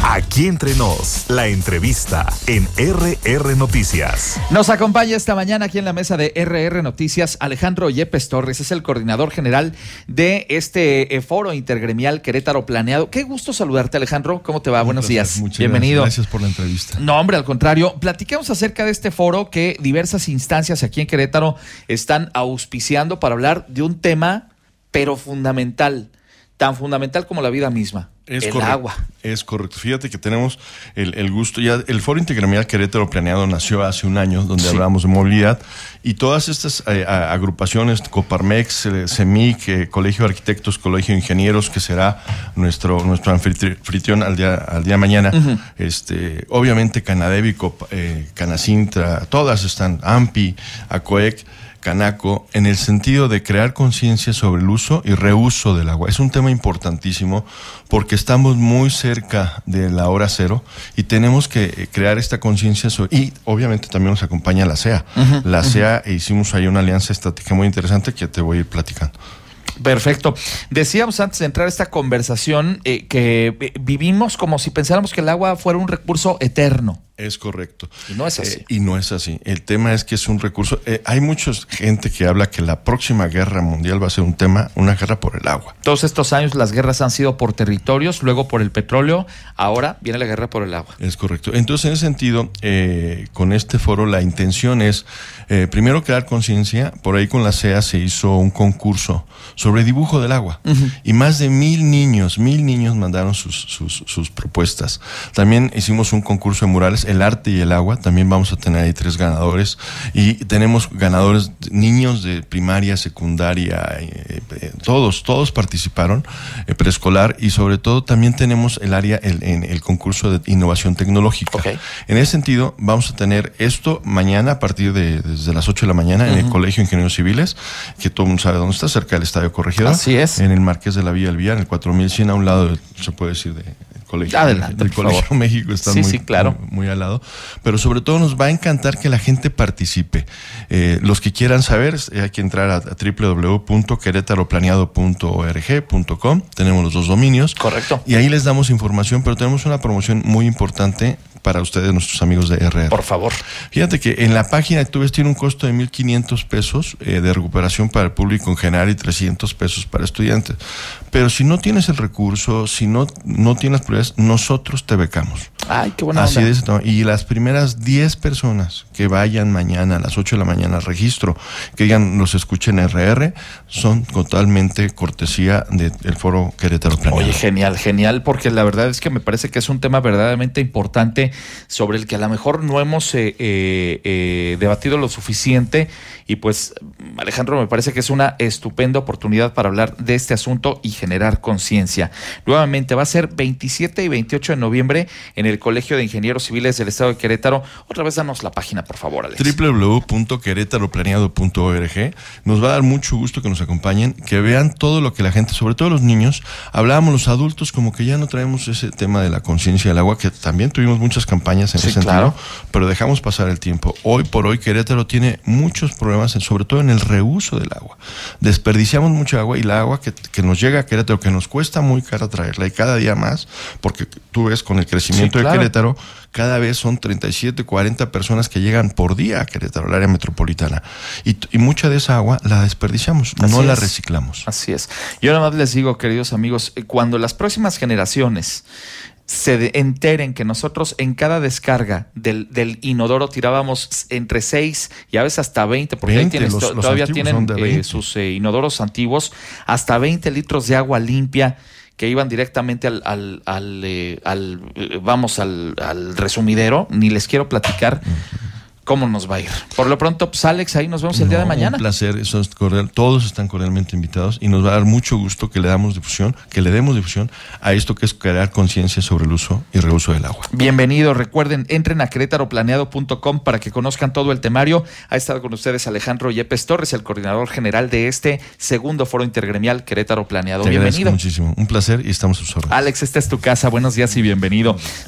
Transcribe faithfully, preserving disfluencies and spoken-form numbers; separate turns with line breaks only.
Aquí entre nos, la entrevista en R R Noticias.
Nos acompaña esta mañana aquí en la mesa de R R Noticias Alejandro Yepes Torres, es el coordinador general de este eh, foro intergremial Querétaro Planeado. Qué gusto saludarte, Alejandro. ¿Cómo te va?
Un
Buenos
placer.
días.
Muchas
Bienvenido.
Gracias, gracias por la entrevista.
No, hombre, al contrario. Platiquemos acerca de este foro que diversas instancias aquí en Querétaro están auspiciando para hablar de un tema, pero fundamental, tan fundamental como la vida misma.
Es
el
correcto,
agua.
Es correcto. Fíjate que tenemos el, el gusto ya. El Foro Intergremial Querétaro Planeado nació hace un año, donde sí. hablamos de movilidad, y todas estas eh, agrupaciones, Coparmex, eh, CEMIC, eh, Colegio de Arquitectos, Colegio de Ingenieros, que será nuestro nuestro anfitrión al día al día de mañana. Uh-huh. Este, obviamente Canadevi, eh, Canacintra, todas están, AMPI, ACOEC, Canaco, en el sentido de crear conciencia sobre el uso y reuso del agua. Es un tema importantísimo porque estamos muy cerca de la hora cero y tenemos que crear esta conciencia sobre, y obviamente también nos acompaña la C E A. Uh-huh, la uh-huh. C E A, e hicimos ahí una alianza estratégica muy interesante que te voy a ir platicando.
Perfecto. Decíamos antes de entrar a esta conversación eh, que eh, vivimos como si pensáramos que el agua fuera un recurso eterno.
Es correcto.
Y no es así.
Eh, y no es así. El tema es que es un recurso. Eh, hay mucha gente que habla que la próxima guerra mundial va a ser un tema, una guerra por el agua.
Todos estos años las guerras han sido por territorios, luego por el petróleo, ahora viene la guerra por el agua.
Es correcto. Entonces, en ese sentido, eh, con este foro la intención es, eh, primero, crear conciencia. Por ahí con la C E A se hizo un concurso sobre dibujo del agua. Uh-huh. Y más de mil niños, mil niños mandaron sus, sus, sus propuestas. También hicimos un concurso de murales, el arte y el agua. También vamos a tener ahí tres ganadores. Y tenemos ganadores, niños de primaria, secundaria, eh, eh, todos, todos participaron, eh, preescolar, y sobre todo también tenemos el área, el, en el concurso de innovación tecnológica. Okay. En ese sentido, vamos a tener esto mañana a partir de desde las ocho de la mañana uh-huh. en el Colegio de Ingenieros Civiles, que todo el mundo sabe dónde está, cerca del Estadio Corregidor.
Así es.
En el Marqués de la Villa del Villar, en el cuatro mil cien, a un lado, de, se puede decir, de Colegio,
Adelante,
del Colegio favor. México, están
sí,
muy,
sí, claro.
muy, muy al lado. Pero sobre todo nos va a encantar que la gente participe. Eh, los que quieran saber, hay que entrar a, a doble u doble u doble u punto querétaro planeado punto org punto com. Tenemos los dos dominios.
Correcto.
Y ahí les damos información, pero tenemos una promoción muy importante para ustedes, nuestros amigos de R R.
Por favor.
Fíjate que en la página tú ves, tiene un costo de mil quinientos pesos eh, de recuperación para el público en general y trescientos pesos para estudiantes. Pero si no tienes el recurso, si no, no tienes las prioridades, nosotros te becamos.
Ay, qué buena
Así
onda.
de ese tamaño. Y las primeras diez personas que vayan mañana a las ocho de la mañana al registro, que digan, los escuchen en R R, son totalmente cortesía del Foro Querétaro Planeado.
Oye, genial, genial, porque la verdad es que me parece que es un tema verdaderamente importante sobre el que a lo mejor no hemos eh, eh, eh, debatido lo suficiente, y pues Alejandro, me parece que es una estupenda oportunidad para hablar de este asunto y generar conciencia. Nuevamente va a ser veintisiete y veintiocho de noviembre en el Colegio de Ingenieros Civiles del Estado de Querétaro. Otra vez danos la página, por favor, Alex.
doble u doble u doble u punto querétaro planeado punto org. Nos va a dar mucho gusto que nos acompañen, que vean todo lo que la gente, sobre todo los niños, hablábamos los adultos como que ya no traemos ese tema de la conciencia del agua, que también tuvimos muchas campañas en
sí,
ese sentido,
claro.
pero dejamos pasar el tiempo. Hoy por hoy Querétaro tiene muchos problemas, sobre todo en el reuso del agua. Desperdiciamos mucha agua, y la agua que, que nos llega a Querétaro, que nos cuesta muy cara traerla, y cada día más, porque tú ves con el crecimiento sí, claro. de Querétaro, cada vez son treinta y siete, cuarenta personas que llegan por día a Querétaro, al área metropolitana. Y, y mucha de esa agua la desperdiciamos, Así no es. la reciclamos.
Así es. Yo nada más les digo, queridos amigos, cuando las próximas generaciones se de, enteren que nosotros en cada descarga del, del inodoro tirábamos entre seis y a veces hasta veinte, porque veinte, ahí tienes, los, los todavía tienen eh, sus eh, inodoros antiguos, hasta veinte litros de agua limpia que iban directamente al, al, al, eh, al vamos, al, al resumidero. Ni les quiero platicar cómo nos va a ir. Por lo pronto, pues Alex, ahí nos vemos el no, día de mañana.
Un placer, eso es cordial, todos están cordialmente invitados, y nos va a dar mucho gusto que le damos difusión, que le demos difusión a esto que es crear conciencia sobre el uso y reuso del agua.
Bienvenidos, recuerden, entren a querétaro planeado punto com para que conozcan todo el temario. Ha estado con ustedes Alejandro Yepes Torres, el coordinador general de este segundo foro intergremial Querétaro Planeado.
Te
Bienvenido.
Muchísimo, un placer, y estamos a sus órdenes.
Alex, esta es tu casa, buenos días y bienvenido.